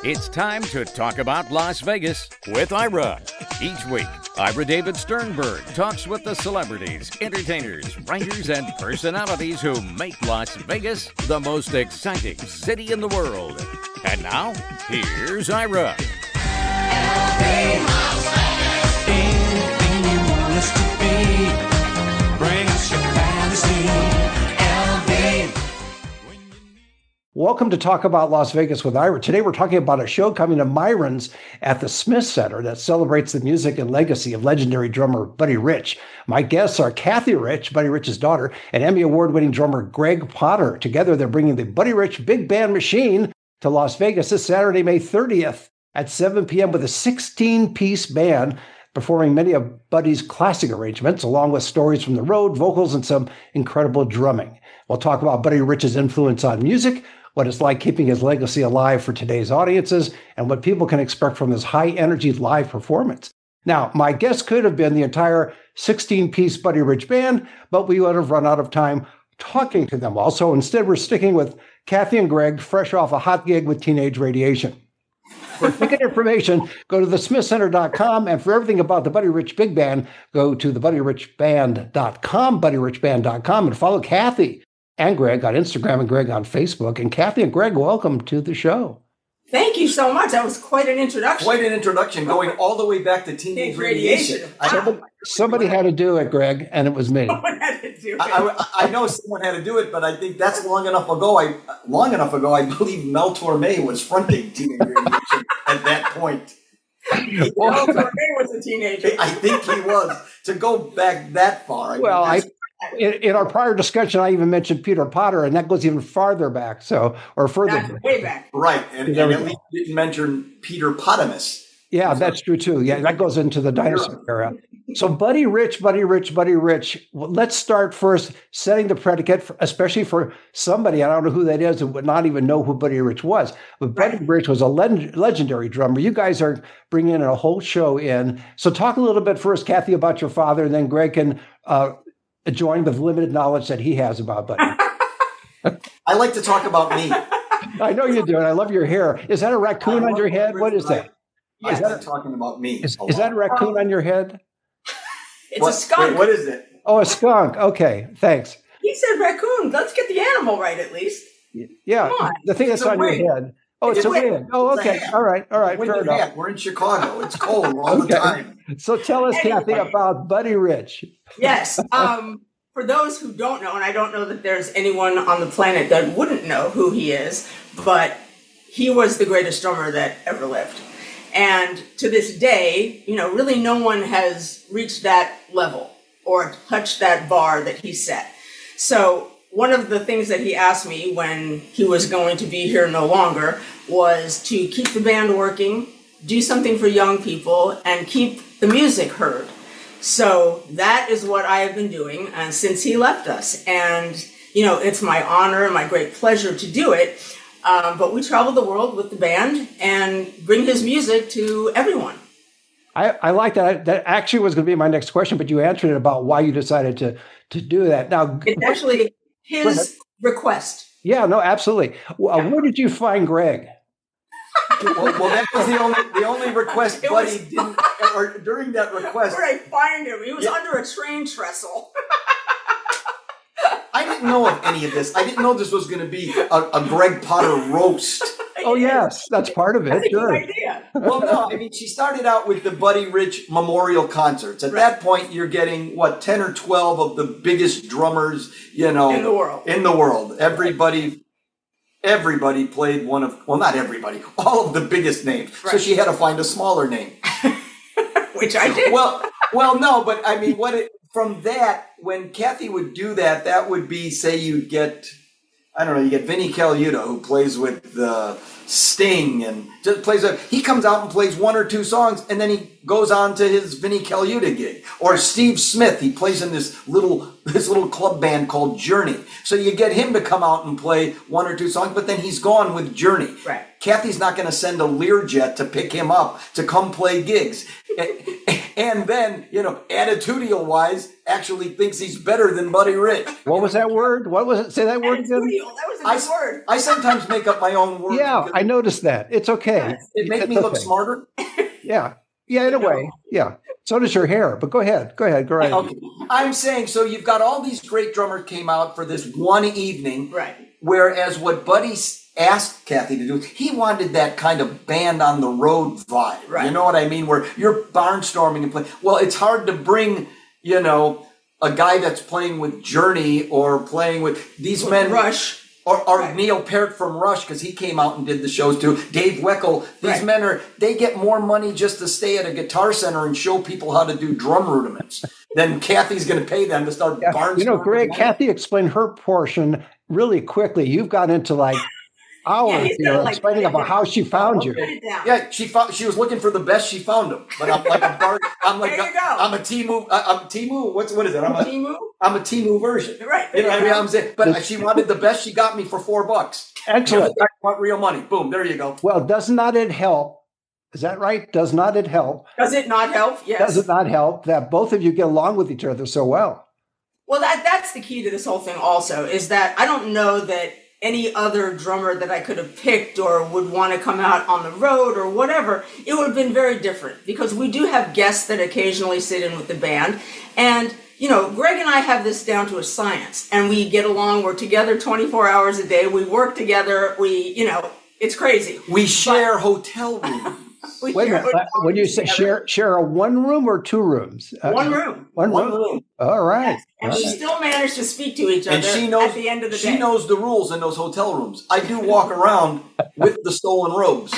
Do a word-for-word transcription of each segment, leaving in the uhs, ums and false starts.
It's time to talk about Las Vegas with Ira. Each week, Ira David Sternberg talks with the celebrities, entertainers, writers, and personalities who make Las Vegas the most exciting city in the world. And now, here's Ira. Anything you want us to be, bring us your fantasy, L V. Welcome to Talk About Las Vegas with Ira. Today we're talking about a show coming to Myron's at the Smith Center that celebrates the music and legacy of legendary drummer Buddy Rich. My guests are Kathy Rich, Buddy Rich's daughter, and Emmy Award-winning drummer Greg Potter. Together they're bringing the Buddy Rich Big Band Machine to Las Vegas this Saturday, May thirtieth at seven p.m. with a sixteen-piece band performing many of Buddy's classic arrangements, along with stories from the road, vocals, and some incredible drumming. We'll talk about Buddy Rich's influence on music, what it's like keeping his legacy alive for today's audiences, and what people can expect from his high-energy live performance. Now, my guest could have been the entire sixteen-piece Buddy Rich band, but we would have run out of time talking to them all. So instead, we're sticking with Kathy and Greg, fresh off a hot gig with Teenage Radiation. For ticket information, go to the smith center dot com, and for everything about the Buddy Rich Big Band, go to the buddy rich band dot com, buddy rich band dot com, and follow Kathy and Greg on Instagram and Greg on Facebook. And Kathy and Greg, welcome to the show. Thank you so much. That was quite an introduction. Quite an introduction, going all the way back to Teenage Radiation. Wow. Somebody, somebody had to do it, Greg, and it was me. Someone had to do it. I, I, I know someone had to do it, but I think that's long enough ago. I long enough ago, I believe Mel Torme was fronting Teenage Radiation at that point. Mel Torme was a teenager. I think he was. To go back that far. I Well, mean, I in, in our prior discussion, I even mentioned Peter Potter, and that goes even farther back. So, or further. That's back. way back. right, and, and at least you didn't mention Peter Potamus. Yeah, that's true too. Yeah, that goes into the dinosaur era. So, Buddy Rich, Buddy Rich, Buddy Rich. Well, let's start first setting the predicate, for, especially for somebody, I don't know who that is, who would not even know who Buddy Rich was. But Buddy Right. Rich was a leg- legendary drummer. You guys are bringing a whole show in. So, talk a little bit first, Kathy, about your father, and then Greg can uh, join with limited knowledge that he has about Buddy. I like to talk about me. I know you do, and I love your hair. Is that a raccoon on your head? What is that? Yes, Is that- I'm talking about me. Is, a is that a lot. raccoon on your head? It's What- a skunk. wait, what is it? Oh, a skunk. Okay, thanks. He said raccoon. Let's get the animal right at least. Yeah, Come on. the thing that's It's a on wig. your head. Oh, it's, It's a a wig. wig. Oh, It's a okay. hat. All right. All right. Winter Fair enough. hat. We're in Chicago. It's cold all the Okay. time. So tell us, Kathy, Anyway. about Buddy Rich. Yes. Um, for those who don't know, and I don't know that there's anyone on the planet that wouldn't know who he is, but he was the greatest drummer that ever lived. And to this day, you know, really no one has reached that level or touched that bar that he set. So one of the things that he asked me when he was going to be here no longer was to keep the band working, do something for young people, and keep the music heard. So that is what I have been doing uh, since he left us. And, you know, it's my honor and my great pleasure to do it. Um, but we travel the world with the band and bring his music to everyone. I, I like that. That actually was going to be my next question, but you answered it about why you decided to to do that. Now, It's actually Go ahead. his request. yeah, no, absolutely. Well, uh, where did you find Greg? Well, well, that was the only the only request It Buddy was- didn't. Or during that request, Where I find him, he was Yeah. under a train trestle. I didn't know of any of this. I didn't know this was going to be a, a Greg Potter roast. Oh, yes, that's part of That's it. a good Sure. idea. Well, no, I mean, she started out with the Buddy Rich Memorial Concerts. At Right. that point, you're getting, what, ten or twelve of the biggest drummers, you know. In the world. In the world. Everybody, everybody played one of, well, not everybody, all of the biggest names. So Right. she had to find a smaller name. Which I did. Well, well, no, but I mean, what it, from that, when Kathy would do that, that would be, say, you'd get, I don't know, you get Vinnie Colaiuta, who plays with uh, Sting and just plays a, he comes out and plays one or two songs, and then he goes on to his Vinnie Colaiuta gig. Or Steve Smith, he plays in this little this little club band called Journey. So you get him to come out and play one or two songs, but then he's gone with Journey. Right. Kathy's not going to send a Learjet to pick him up to come play gigs. And then, you know, attitudinal wise, actually thinks he's better than Buddy Rich. What was that word? What was it? Say that word again. Attitudinal, that was a I, good word. I sometimes make up my own words. Yeah, because I I noticed that. It's okay. It makes It's me look okay. smarter. Yeah. Yeah, in a way. Yeah. So does your hair. But go ahead. Go ahead. Go right ahead. Okay. I'm saying, so you've got all these great drummers came out for this one evening. Right. Whereas what Buddy s- asked Kathy to do, he wanted that kind of band on the road vibe. Right. You know what I mean? Where you're barnstorming and playing. Well, it's hard to bring, you know, a guy that's playing with Journey or playing with these With men. Rush. Or, or Right. Neil Peart from Rush, because he came out and did the shows too. Dave Weckl. These Right. men are, they get more money just to stay at a guitar center and show people how to do drum rudiments than Kathy's going to pay them to start Yeah. barnstorming. You know, Greg, Kathy explained her portion really quickly. You've got into like hours he's here got, like, explaining about how she found you. Put it down. Yeah, she found, she was looking for the best. She found him, but I'm like a bar, I'm like There you a, go. I'm a Timu. I- I'm Timu. What's what is it? I'm a Timu? I'm a Timu version. Right. You know what I mean? There you I'm saying, but she wanted the best. She got me for four bucks. Excellent. I want real money. Boom. There you go. Well, does not it help? Is that right? Does not it help? Does it not help? Yes. Does it not help that both of you get along with each other so well? Well, that that's the key to this whole thing also, is that I don't know that any other drummer that I could have picked or would want to come out on the road or whatever, it would have been very different, because we do have guests that occasionally sit in with the band. And, you know, Greg and I have this down to a science, and we get along. We're together twenty-four hours a day. We work together. We, you know, it's crazy. We share hotel rooms. We Wait a share minute. uh, When you say together. share share a one room or two rooms? Uh, One room. One One room. room. All right. And All we right. still manage to speak to each other And she knows at the end of the she day. knows the rules in those hotel rooms. I do walk around with the stolen robes.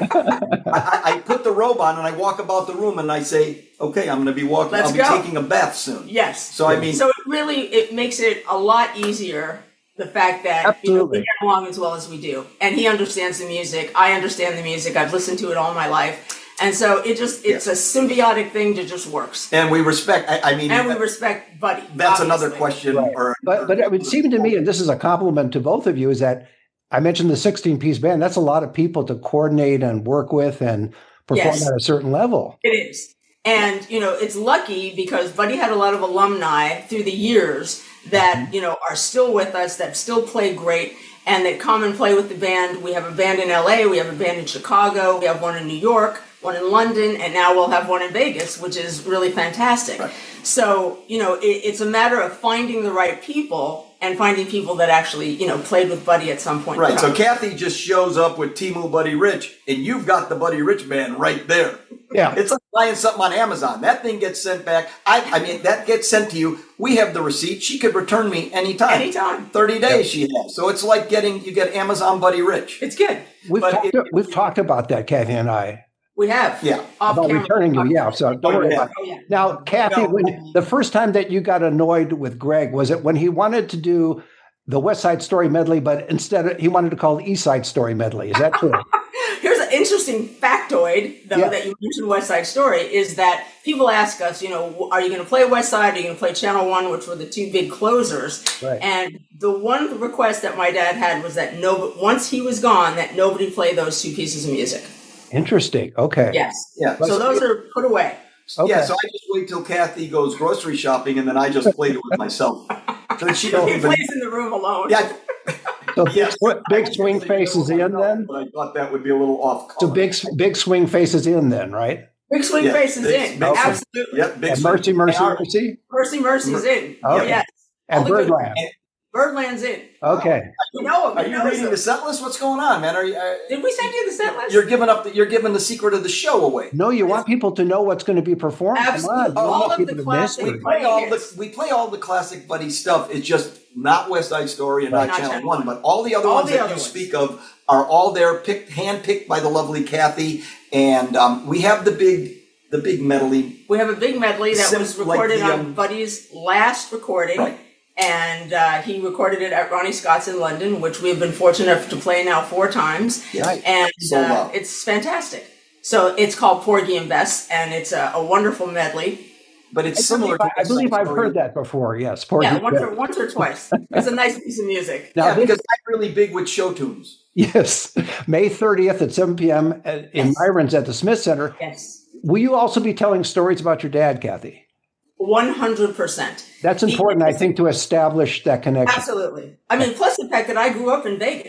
I, I, I put the robe on and I walk about the room and I say, "Okay, I'm going to be walking. Let's I'll be go." taking a bath soon." Yes. So I mean, So it really, it makes it a lot easier, the fact that you know, we Absolutely. get along as well as we do. And he understands the music. I understand the music. I've listened to it all my life. And so it just, it's a symbiotic thing that just works. and we respect. I, I mean, And we respect Buddy. that's another obviously. question. Right. Or, But but it would seem to me, and this is a compliment to both of you, is that I mentioned the sixteen-piece band. That's a lot of people to coordinate and work with and perform Yes. at a certain level. It is. And, you know, it's lucky because Buddy had a lot of alumni through the years that, you know, are still with us, that still play great, and that come and play with the band. We have a band in L A, we have a band in Chicago, we have one in New York, one in London, and now we'll have one in Vegas, which is really fantastic. Right. So, you know, it, it's a matter of finding the right people and finding people that actually, you know, played with Buddy at some point. in right. So time. Kathy just shows up with Timu Buddy Rich, and you've got the Buddy Rich band right there. Yeah. It's like buying something on Amazon. That thing gets sent back. I, I mean, that gets sent to you. We have the receipt. She could return me anytime. Anytime. thirty days she has. So it's like getting, you get Amazon Buddy Rich. It's good. We've But talked, it- we've talked about that, Kathy and I, We have. Yeah. Off about camera. returning you. Yeah. So don't Oh, worry yeah. about it. Oh, yeah. Now, Kathy, No. when the first time that you got annoyed with Greg, was it when he wanted to do the West Side Story medley, but instead of, he wanted to call it East Side Story medley? Is that true? Here's an interesting factoid, though, Yeah. that you mentioned West Side Story, is that people ask us, you know, are you going to play West Side? Are you going to play Channel One, which were the two big closers? Right. And the one request that my dad had was that no, once he was gone, that nobody play those two pieces of music. Interesting. Okay. Yes. Yeah. So those are put away. Okay. Yeah, so I just wait till Kathy goes grocery shopping and then I just played it with myself. So she don't He even. plays in the room alone. Yeah, So big, yeah. sw- big swing faces in then? But I thought that would be a little off So color. big, big swing faces in then, right? Big Swing Yeah, Face is big- in. big swing. Absolutely. Yep, big And swing. Mercy, Mercy, And our- Mercy, Mercy Mercy's in. Oh, Okay. yes. and All the good- Birdland. Birdland's in. Okay. You know him. Are You you know reading him. the set list? What's going on, man? Are you? Are, Did we send you the set list? you're giving up. The, you're giving the secret of the show away. No, you want people to know what's going to be performed. Come on. Absolutely. You don't All want of people the to classic- miss We it. play all the hits. we play all the classic Buddy stuff. It's just not West Side Story and Right. not Not Channel Channel One, One. but all the other All ones the that other you ones. speak of are all there, picked, hand-picked by the lovely Kathy. And um, we have the big, the big medley. We have a big medley that Sim- was like recorded the, on um, Buddy's last recording. Right. And uh, he recorded it at Ronnie Scott's in London, which we've been fortunate enough to play now four times. Right. And Sold uh, out. it's fantastic. So it's called Porgy and Bess, and it's a, a wonderful medley. But it's I similar. believe, I, to I West believe Side I've Story. heard that before. Yes. Poor Yeah, Deep once Red. or, once or twice. It's a nice piece of music. Now, Yeah, this- because I'm really big with show tunes. yes, May thirtieth at seven p.m. at, in Yes. Myron's at the Smith Center. Yes. Will you also be telling stories about your dad, Kathy? one hundred percent. That's important, I think, to establish that connection. Absolutely. I mean, plus the fact that I grew up in Vegas.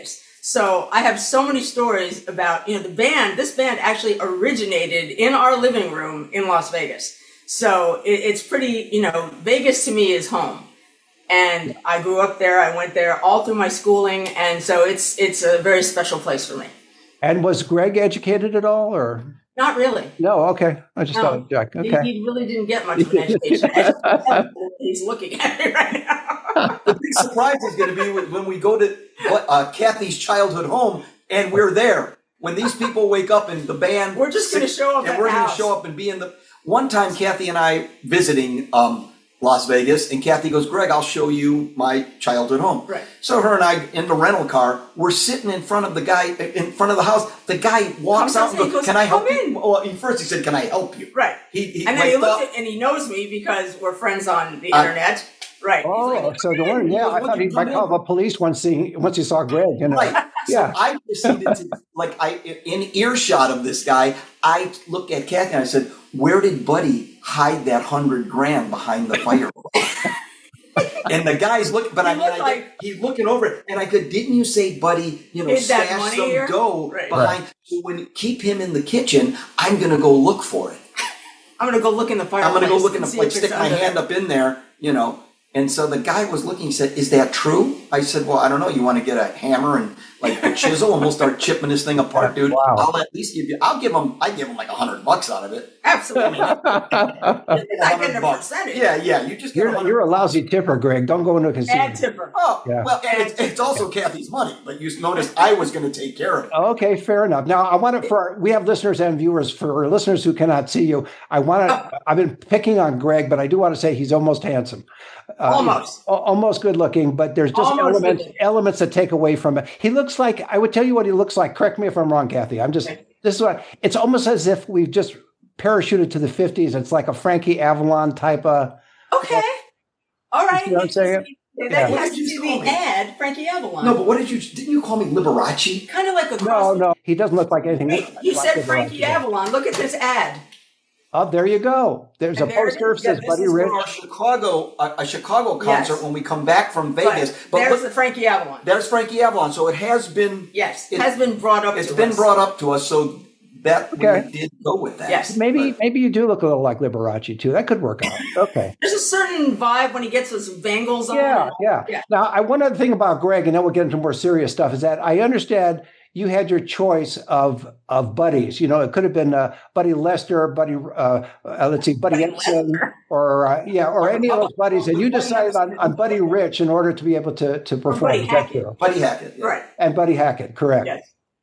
So I have so many stories about, you know, the band. This band actually originated in our living room in Las Vegas. So it, it's pretty, you know, Vegas to me is home. And I grew up there. I went there all through my schooling. And so it's it's a very special place for me. And was Greg educated at all, or? Not really. No, okay. I just No, thought I'd check. Okay. He, he really didn't get much of an education. I just- He's looking at me right now. The big surprise is going to be when we go to uh, Kathy's childhood home and we're there. When these people wake up and the band, We're just gonna show up and at we're the going to house. show up and be in the. One time, Kathy and I visiting um, Las Vegas, and Kathy goes, "Greg, I'll show you my childhood home." Right. So her and I in the rental car, we're sitting in front of the guy in front of the house. The guy walks Comes out out and and he goes, goes, "Can I help "Come you?" in. Well, first he said, "Can I help you?" Right. He, he And then like, he looks thought- at, and he knows me because we're friends on the Uh, internet. Right. He's Oh, like, so the one, yeah, I thought he might call the police once he once he saw Greg. You know, Right. yeah. So I proceeded to, like, I in earshot of this guy, I looked at Kathy and I said, "Where did Buddy hide that hundred grand behind the fire?" And the guy's looking, but I He mean, I looked get- like- he's looking over it, and I could, "Didn't you say, Buddy, you know, Hid that stash money some here?" dough Right. behind? So when keep him in the kitchen, I'm gonna go look for it. I'm going to go look in the fireplace. I'm gonna go look in and the see plate, if stick it's my under hand there. up in there, you know." And so the guy was looking. He said, "Is that true?" I said, "Well, I don't know. You want to get a hammer and like a chisel, and we'll start chipping this thing apart, dude. Wow. I'll at least give you. I'll give him. I give him like a hundred bucks out of it. Absolutely. You're not getting a hundred bucks. percentage. Yeah, yeah. You just get a You're hundred. you're a lousy tipper, Greg. Don't go into a casino. Add tipper. Oh, Yeah. well, and it's, it's also Kathy's money, but you noticed I was going to take care of it. Okay, fair enough. Now, I want to, for we have listeners and viewers, for listeners who cannot see you, I want to, I've been picking on Greg, but I do want to say he's almost handsome. Uh, Almost. al- Almost good looking, but there's just Almost elements good. elements that take away from it. He looks like, I would tell you what he looks like. Correct me if I'm wrong, Kathy. I'm just, Okay. this is what, it's almost as if we've just parachuted to the fifties. It's like a Frankie Avalon type of, Okay. All right. You know what I'm saying? That Yeah. has to be the ad, Frankie Avalon. No, but what did you? Didn't you call me Liberace? kind of like a no, cross. no, he doesn't look like anything. Hey, you like said it. Frankie Avalon. Look at this ad. Oh, there you go. There's And a there it poster is. that says This Buddy is Rich. for our Chicago, a, a Chicago concert Yes. when we come back from Vegas. But But there's look, the Frankie Avalon. there's Frankie Avalon. So it has been. Yes, It- has been brought up. It's to been us. brought up to us, so that Okay. we did go with that. Yes. Maybe But- maybe you do look a little like Liberace too. That could work out. Okay. There's a certain vibe when he gets those bangles on. Yeah, yeah. Yeah. Now, I, one other thing about Greg, and then we'll get into more serious stuff, is that I understand you had your choice of of buddies. You know, it could have been uh, Buddy Lester, Buddy, uh, uh, let's see, Buddy Buddy Epson, or uh, yeah, or any of those buddies, and you Buddy decided on, on Buddy Rich in order to be able to to perform. Buddy Is that Hackett. true? Buddy Hackett. yeah. Right. And Buddy Hackett, correct? Yes.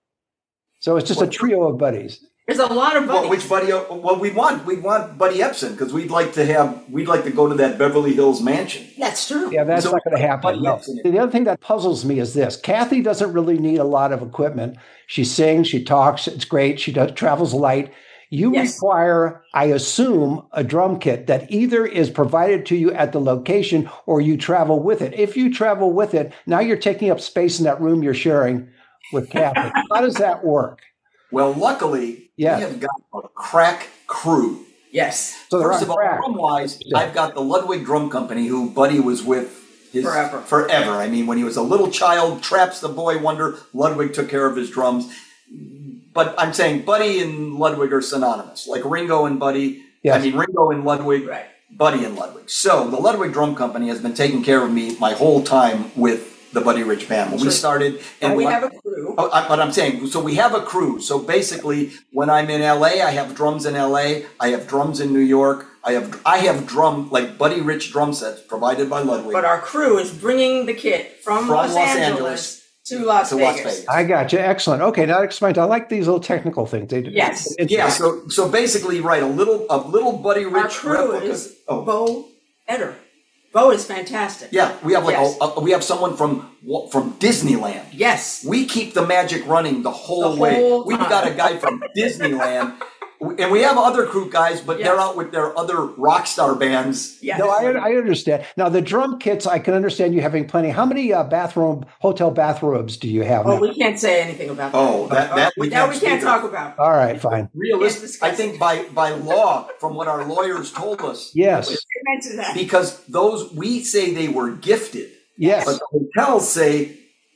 So it's just a trio of buddies. There's a lot of Well, buddies. which Buddy? Well, we want we want Buddy Epson because we'd like to have we'd like to go to that Beverly Hills mansion. That's true. Yeah, that's So not going to happen. Buddy No. Epson. The other thing that puzzles me is this: Kathy doesn't really need a lot of equipment. She sings, she talks, it's great. She does, travels light. You Yes. require, I assume, a drum kit that either is provided to you at the location or you travel with it. If you travel with it, now you're taking up space in that room you're sharing with Kathy. How does that work? Well, luckily, Yeah. we have got a crack crew. Yes. So they're First on of all, track. drum wise, Yeah. I've got the Ludwig Drum Company, who Buddy was with his Forever. Forever. I mean, when he was a little child, Traps the Boy Wonder, Ludwig took care of his drums. But I'm saying Buddy and Ludwig are synonymous, like Ringo and Buddy. Yes. I mean, Ringo and Ludwig, Right. Buddy and Ludwig. So the Ludwig Drum Company has been taking care of me my whole time with the Buddy Rich Band. When we Sure. started, And we Lud- have a crew. Oh, I, but I'm saying, so we have a crew. So basically, when I'm in L A, I have drums in L A. I have drums in New York. I have I have drum like Buddy Rich drum sets provided by Ludwig. But our crew is bringing the kit from, From Los, Los Angeles, Angeles to Las to Vegas. Las Vegas. I got you. Excellent. Okay, now explain. I like these little technical things. They do. Yes. It's- Yeah. So so basically, right, a little a little Buddy Our Rich crew replica. is oh. Bo Eder. Bo is fantastic. Yeah, we have like Yes. a, a- we have someone from from Disneyland. Yes. We keep the magic running the whole The way. whole We've time. got a guy from Disneyland, and we have other crew guys, but they're Yes. out with their other rock star bands. Yes. No, I, I understand. Now, the drum kits, I can understand you having plenty. How many uh, bathroom, hotel bathrobes do you have? Oh, now? we can't say anything about that. Oh, that that we that can't, we can't speak talk of. about. All right, fine. Realistic. Can't I discuss think it. by by law, from what our lawyers told us, Yes, Amen to that. because those we say they were gifted, yes. but the hotels say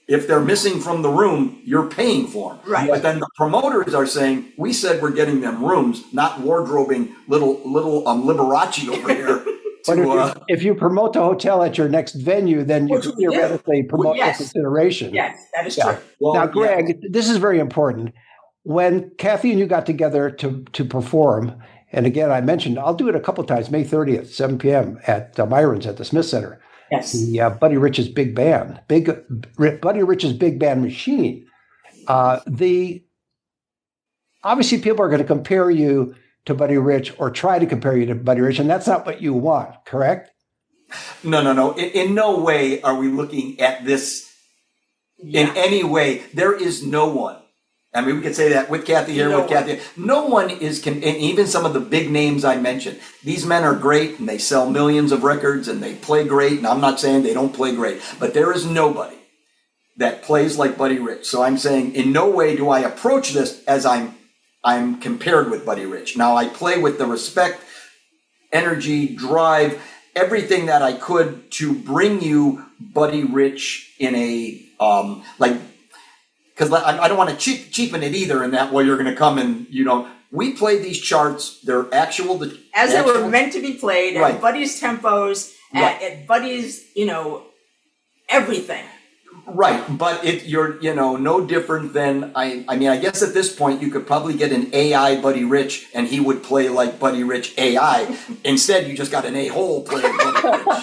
If they're missing from the room, you're paying for them. Right. But then the promoters are saying, we said we're getting them rooms, not wardrobing little little um, Liberace over here. But to, if, you, uh, if you promote the hotel at your next venue, then you Which can we do. theoretically promote Yes. the consideration. Yes, that is Yeah. true. well, Now, yeah. Greg, this is very important. When Kathy and you got together to to perform, and again, I mentioned I'll do it a couple times, May thirtieth, seven p.m. at uh, Myron's at the Smith Center. Yes. The uh, Buddy Rich's big band, big Buddy Rich's big band machine. Uh, the obviously people are going to compare you to Buddy Rich or try to compare you to Buddy Rich, and that's not what you want, correct? No, no, no. In, in no way are we looking at this in Yeah. any way. There is no one. I mean, we could say that with Kathy here, No with Kathy. No one is, can, and even some of the big names I mentioned. These men are great, and they sell millions of records, and they play great. And I'm not saying they don't play great, but there is nobody that plays like Buddy Rich. So I'm saying, in no way do I approach this as I'm, I'm compared with Buddy Rich. Now I play with the respect, energy, drive, everything that I could to bring you Buddy Rich in a um, like. Because I, I don't want to cheap, cheapen it either in that way you're going to come and, you know, we play these charts. They're actual. The, As they actual, were meant to be played Right. at Buddy's tempos, Right. at, at Buddy's, you know, everything. Right. But it, you're, you know, no different than, I, I mean, I guess at this point you could probably get an A I Buddy Rich and he would play like Buddy Rich A I. Instead, you just got an A-hole playing Buddy Rich.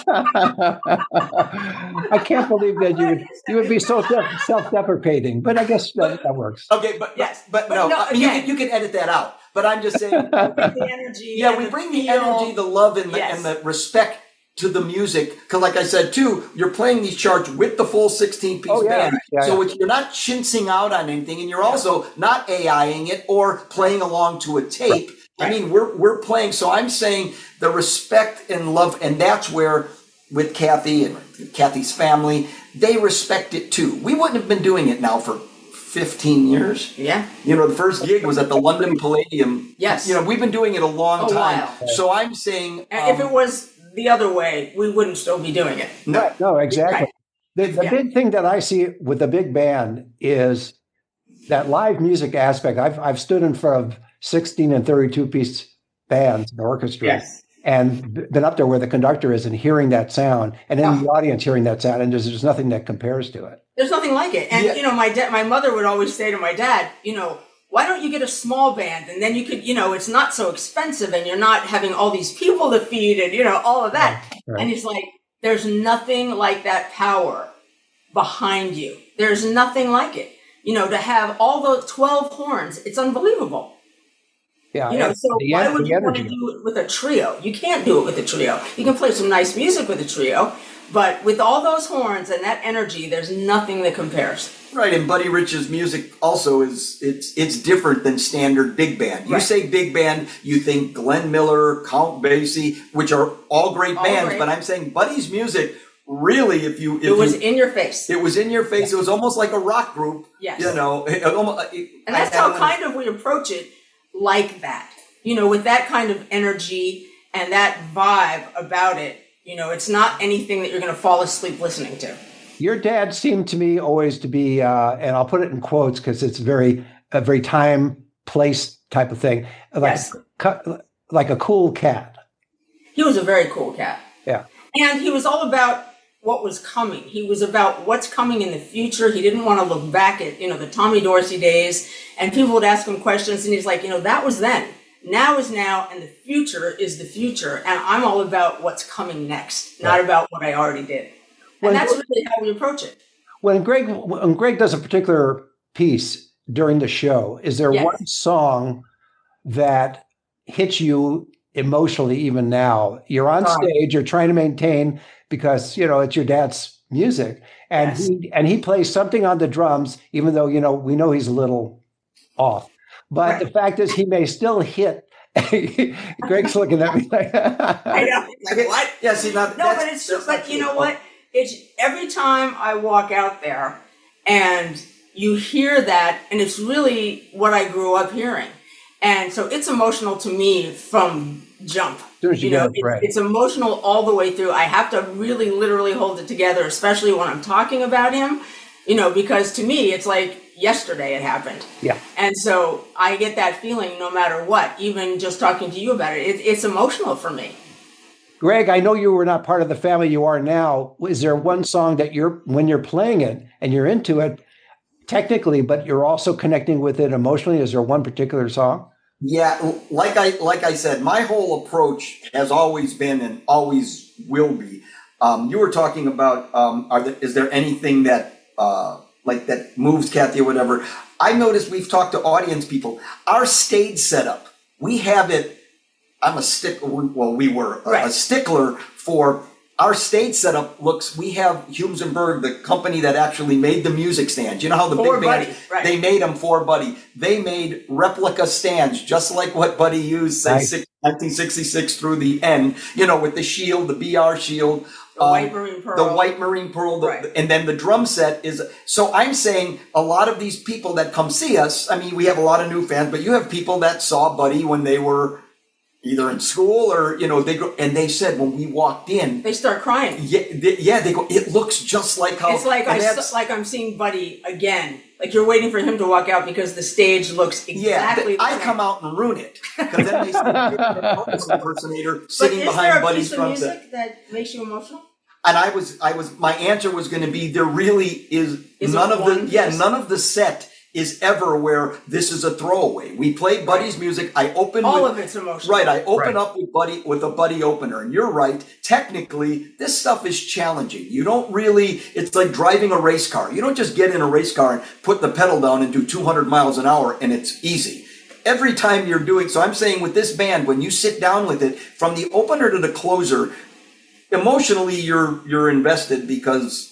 I can't believe that you would you would be so self- self-deprecating, but I guess that, that works. Okay, but, Yes. but, But no, no, I mean, you again- can, you can edit that out. But I'm just saying, The energy. yeah, and we the bring the feel. energy, the love, and the, Yes. and the respect to the music. Because, like I said, too, you're playing these charts with the full sixteen-piece Oh, yeah. band. Yeah, so yeah. It's, you're not chinsing out on anything, and you're also not AIing it or playing along to a tape. I mean, we're we're playing. So I'm saying the respect and love, and that's where with Kathy and Kathy's family, they respect it too. We wouldn't have been doing it now for fifteen years. Yeah. You know, the first gig was at the London Palladium. Yes. You know, we've been doing it a long A time. while. So I'm saying, And if um, it was the other way, we wouldn't still be doing it. no, No, exactly. Right. The, the Yeah. big thing that I see with the big band is that live music aspect. I've I've stood in front of sixteen and thirty-two piece bands and orchestras. Yes. And b- been up there where the conductor is and hearing that sound, and in Yeah. the audience hearing that sound, and there's, there's nothing that compares to it. There's nothing like it. And, Yeah. you know, my dad, my mother would always say to my dad, you know, why don't you get a small band? And then you could, you know, it's not so expensive and you're not having all these people to feed and, you know, all of that. Right. And he's like, there's nothing like that power behind you. There's nothing like it. You know, to have all those twelve horns, it's unbelievable. Yeah, You know, and so the why en- would the you want to energy. do it with a trio? You can't do it with a trio. You can play some nice music with a trio, but with all those horns and that energy, there's nothing that compares. right. And Buddy Rich's music also is it's it's different than standard big band. You Right. say big band, you think Glenn Miller, Count Basie, which are all great All bands. great. But I'm saying Buddy's music really, if you if It was you, in your face. it was in your face. It was almost like a rock group. Yes. You know, it, it almost, it, And that's I- how I- kind of we approach it, like that. You know, with that kind of energy and that vibe about it. You know, it's not anything that you're going to fall asleep listening to. Your dad seemed to me always to be, uh, and I'll put it in quotes because it's very a very time place type of thing, like Yes. cu- like a cool cat. He was a very cool cat. Yeah. And he was all about what was coming. He was about what's coming in the future. He didn't want to look back at, you know, the Tommy Dorsey days. And people would ask him questions and he's like, you know, that was then. Now is now and the future is the future. And I'm all about what's coming next, not about what I already did. When- And that's really how we approach it. When Greg when Greg does a particular piece during the show, is there Yes. one song that hits you emotionally even now? You're on God. stage, you're trying to maintain because you know it's your dad's music, and Yes. he and he plays something on the drums, even though you know we know he's a little off. But Right. the fact is, he may still hit. Greg's looking at me like, I know. Like, what? Yeah, see, not, No, that's- but it's that's but not you true. know what? It's every time I walk out there and you hear that, and it's really what I grew up hearing. And so it's emotional to me from jump. soon as you You know, get it, right. it's, it's emotional all the way through. I have to really literally hold it together, especially when I'm talking about him, you know, because to me, it's like yesterday it happened. Yeah. And so I get that feeling no matter what, even just talking to you about it, it it's emotional for me. Greg, I know you were not part of the family you are now. Is there one song that you're, when you're playing it and you're into it technically, but you're also connecting with it emotionally? Is there one particular song? Yeah, like I like I said, my whole approach has always been and always will be. Um, you were talking about um, are there, is there anything that uh, like that moves Kathy or whatever? I noticed we've talked to audience people. Our stage setup, we have it. I'm a stick. Well, we were a, Right. a stickler for our stage setup. Looks, we have Humesenberg, the company that actually made the music stands. You know how the For big band, Buddy, right. they made them for Buddy. They made replica stands just like what Buddy used, say, Nice. six, nineteen sixty-six through the end. You know, with the shield, the B R shield, The white marine pearl. the white marine pearl, the, Right. and then the drum set is. So I'm saying a lot of these people that come see us. I mean, we have a lot of new fans, but you have people that saw Buddy when they were either in school or, you know, they go, and they said when we walked in, They start crying. yeah, they, yeah, they go, it looks just like how. It's like and I that's- s- like I'm seeing Buddy again. Like you're waiting for him to walk out because the stage looks exactly yeah, th- the I same. come out and ruin it because then they see an Elvis impersonator But sitting is behind there a Buddy's piece of drum music set. that makes you emotional? And I was, I was, my answer was going to be there really is, Is none it of the, one yeah, piece? none of the set is ever where this is a throwaway. We play Buddy's music. I open All with, of it's emotional. right. I open Right. up with Buddy with a Buddy opener, and you're right. Technically, this stuff is challenging. You don't really. It's like driving a race car. You don't just get in a race car and put the pedal down and do two hundred miles an hour, and it's easy. Every time you're doing so, I'm saying with this band, when you sit down with it, from the opener to the closer, emotionally you're you're invested because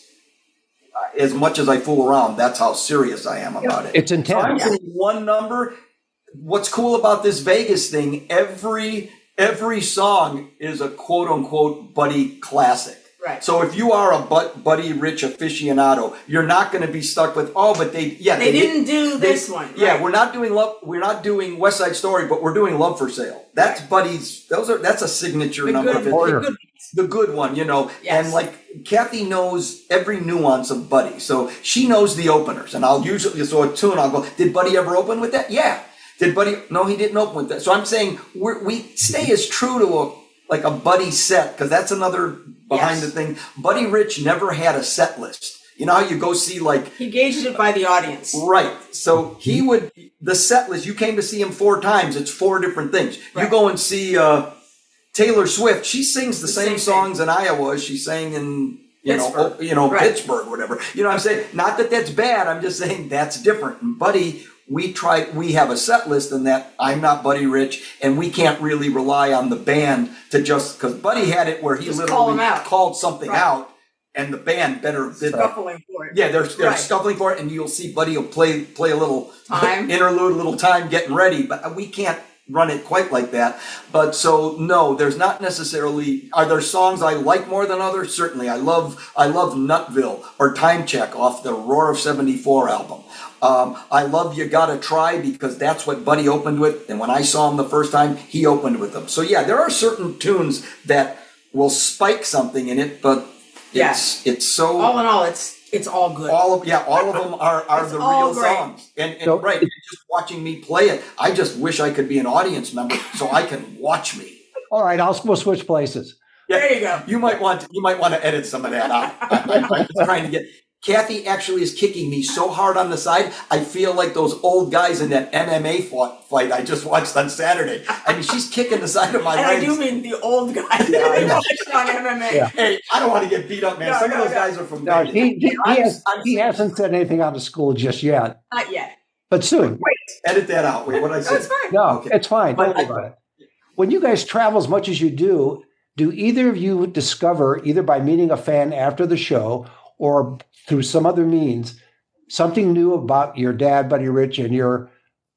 uh, as much as I fool around, that's how serious I am about it. It's So I'm intense. saying one number. What's cool about this Vegas thing? Every every song is a quote unquote Buddy classic. Right. So if you are a Bud, Buddy Rich aficionado, you're not going to be stuck with oh, but they yeah They did- didn't do they- this one. Yeah, right. we're not doing love. We're not doing West Side Story, but we're doing Love for Sale. That's Right. Buddy's. Those are that's a signature the number. good, of it. Order. the good The good one, you know, Yes. and like Kathy knows every nuance of Buddy, so she knows the openers. And I'll usually so a tune, I'll go, did Buddy ever open with that? Yeah. Did Buddy? No, he didn't open with that. So I'm saying we're, we stay as true to a like a Buddy set because that's another behind Yes. the thing. Buddy Rich never had a set list. You know how you go see like He gauged it by the audience. right. So he would the set list. You came to see him four times. It's four different things. You Right. go and see uh, Taylor Swift. She sings the, The same, same songs in Iowa as she sang in you know Pittsburgh. oh, you know Right. Pittsburgh, whatever. You know what I'm saying? Not that that's bad. I'm just saying that's different. And Buddy, we try. We have a set list, and that I'm not Buddy Rich, and we can't really rely on the band to just because Buddy had it where he Just literally call 'em out. called something Right. out, and the band better did Scuffling for it. yeah, they're they're Right. scuffling for it, and you'll see Buddy will play play a little Time. interlude, a little time getting ready, but we can't run it quite like that. But so no, there's not necessarily. Are there songs I like more than others? Certainly, I love I love Nutville or Time Check off the Roar of seventy-four album. Um, I love You Gotta Try because that's what Buddy opened with, and when I saw him the first time, he opened with them. So yeah, there are certain tunes that will spike something in it, but Yeah. it's it's so All in all, it's it's all good. all of yeah, all of them are, are It's the all real great. songs. And, and So- right, and just watching me play it, I just wish I could be an audience member so I can watch me. All right, I'll we'll switch places. Yeah, There you go. You might want to, you might want to edit some of that out. I, I, I'm just trying to get. Kathy actually is kicking me so hard on the side. I feel like those old guys in that M M A fought, fight I just watched on Saturday. I mean, she's kicking the side of my and I legs. do mean the old guy Yeah, I know. on M M A. Yeah. Hey, I don't want to get beat up, man. No, Some no, of those no. guys are from. No, Vegas. he, he, he, I'm- has, I'm he hasn't said anything out of school just yet, Not yet. but soon. Edit that out. Wait, what did I say? That's fine. No, Okay. it's fine. Don't But worry I- about it. When you guys travel as much as you do, do either of you discover, either by meeting a fan after the show or through some other means, something new about your dad, Buddy Rich, and your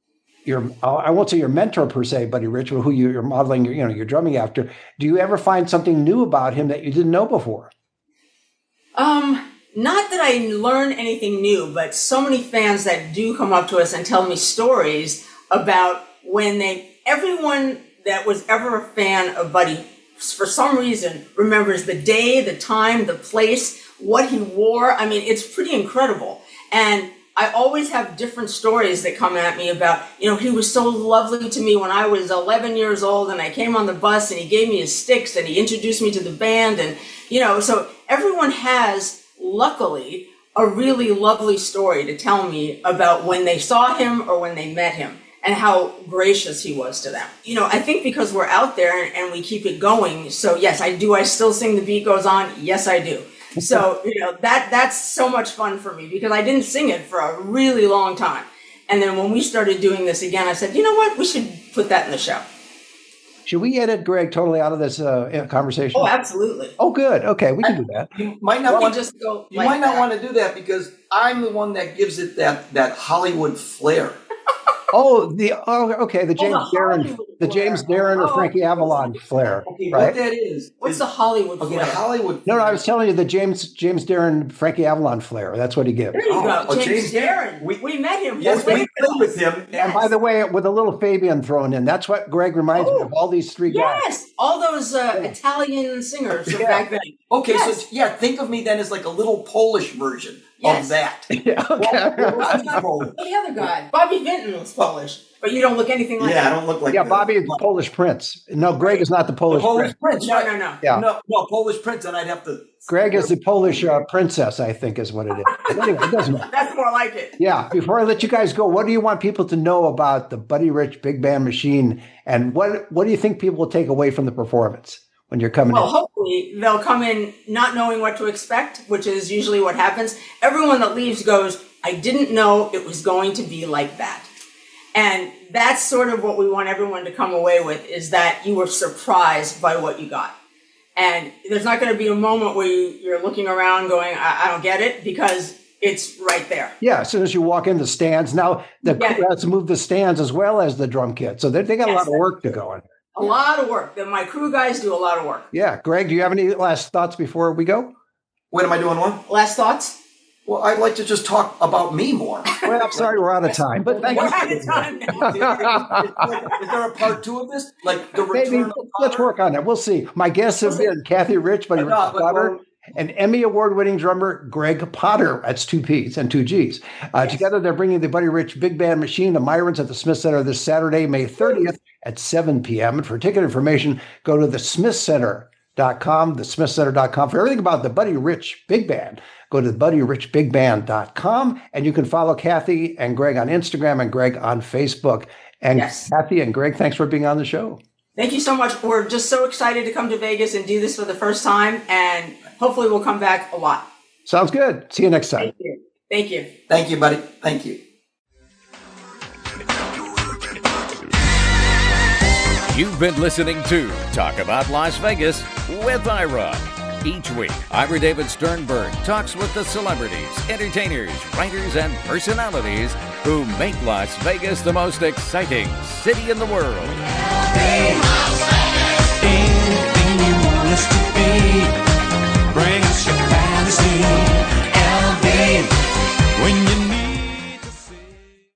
your I won't say your mentor per se, Buddy Rich, but who you're modeling, your, you know, you're drumming after? Do you ever find something new about him that you didn't know before? Um, not that I learn anything new, but so many fans that do come up to us and tell me stories about when they, everyone that was ever a fan of Buddy, for some reason, remembers the day, the time, the place, what he wore. I mean, it's pretty incredible. And I always have different stories that come at me about, you know, he was so lovely to me when I was eleven years old and I came on the bus and he gave me his sticks and he introduced me to the band. And, you know, so everyone has, luckily, a really lovely story to tell me about when they saw him or when they met him and how gracious he was to them. You know, I think because we're out there and, and we keep it going. So yes, I do. I still sing The Beat Goes On. Yes, I do. So, you know, that that's so much fun for me because I didn't sing it for a really long time. And then when we started doing this again, I said, you know what? We should put that in the show. Should we edit Greg totally out of this uh, conversation? Oh, absolutely. Oh, good. Okay, we can do that. You might not Well, want you just go You like might not that. want to do that because I'm the one that gives it that that Hollywood flair. Oh, the oh, okay, the James the Darren, Hollywood the James flair. Darren or Oh, Frankie Avalon flair, Okay, right? what that is? What's is, the Hollywood okay? flair? The Hollywood. No, no, flair. I was telling you the James James Darren Frankie Avalon flair. That's what he gives. There you Oh, go. oh, James, James Darren. We- We, we met him. Yes, Both we ways. played with him. And by the way, with a little Fabian thrown in, that's what Greg reminds me Oh, of. All these three guys. Yes, all those uh, Italian singers from Yeah. back then. Okay, Yes. so yeah, think of me then as like a little Polish version Yes. of that. Yeah, okay. I'm not Polish. The other guy, Bobby Vinton, was Polish, but you don't look anything like Yeah, I him. don't look like Yeah, the- Bobby is the Polish Prince. No, Greg is not the the Polish, Polish Prince. prince. No, right? no, no. Yeah. No, no, Polish prince, and I'd have to. Greg is the Polish uh, princess, I think, is what it is. But anyway, it doesn't matter. That's more like it. Yeah, before I let you guys go, what do you want people to know about the Buddy Rich Big Band Machine, and what what do you think people will take away from the performance when you're coming Well, in? hopefully they'll come in not knowing what to expect, which is usually what happens. Everyone that leaves goes, I didn't know it was going to be like that. And that's sort of what we want everyone to come away with, is that you were surprised by what you got. And there's not going to be a moment where you, you're looking around going, I, I don't get it, because it's right there. Yeah, as soon as you walk in the stands, now the Yeah. crew has to move the stands as well as the drum kit, so they, they got a Yes. lot of work to go on. A lot of work. My crew guys do a lot of work. Yeah, Greg, do you have any last thoughts before we go? What am I doing? What? Last thoughts? Well, I'd like to just talk about me more. Well, I'm sorry we're out of time, but thank We're you. out of time now. is, is- is there a part two of this? Like the Maybe return of let's Potter? work on it. We'll see. My guests have been Kathy Rich, Buddy No, Rich's but- daughter, and Emmy Award-winning drummer Greg Potter. That's two P's and two G's. Uh, Together, they're bringing the Buddy Rich Big Band Machine to Myrons at the Smith Center this Saturday, May thirtieth at seven p.m. And for ticket information, go to the smith center dot com, the smith center dot com. For everything about the Buddy Rich Big Band, go to buddy rich big band dot com, and you can follow Kathy and Greg on Instagram and Greg on Facebook. And Yes. Kathy and Greg, thanks for being on the show. Thank you so much. We're just so excited to come to Vegas and do this for the first time, and hopefully we'll come back a lot. Sounds good. See you next time. Thank you. Thank you. Thank you, buddy. Thank you. You've been listening to Talk About Las Vegas with Ira. Each week, Ira David Sternberg talks with the celebrities, entertainers, writers, and personalities who make Las Vegas the most exciting city in the world. Anything you want us to